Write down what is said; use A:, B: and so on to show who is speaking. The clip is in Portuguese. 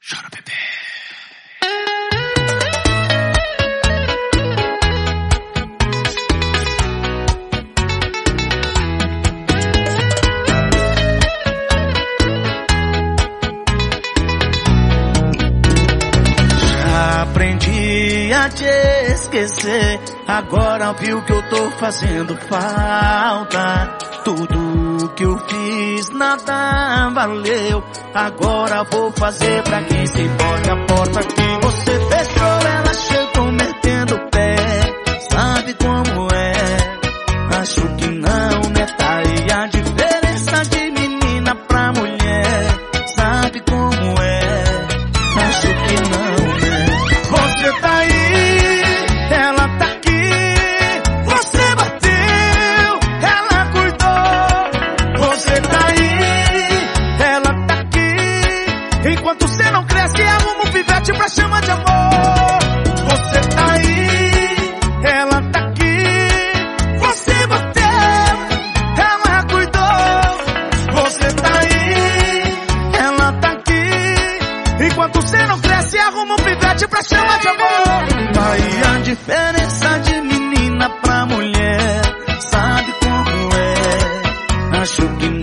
A: Chora, bebê. Já aprendi a te esquecer, agora viu que eu tô fazendo falta. Tudo que eu fiz nada valeu, agora vou fazer pra quem se importa. A porta que você fechou, ela chegou metendo o pé. Sabe como é? Acho que não, né? Tá aí a diferença de menina pra mulher. Sabe como é? Acho que não, né? Você tá aí, ela tá aqui. Você bateu, ela cuidou. Você tá aí, ela tá aqui. Enquanto você não cresce, arruma um pivete pra chamar de amor. Você tá aí, ela tá aqui. Você bateu, ela cuidou. Você tá aí, ela tá aqui. Enquanto você não cresce, arruma um pivete pra chamar de amor. Aí a diferença de menina pra mulher. Sabe como é? Acho que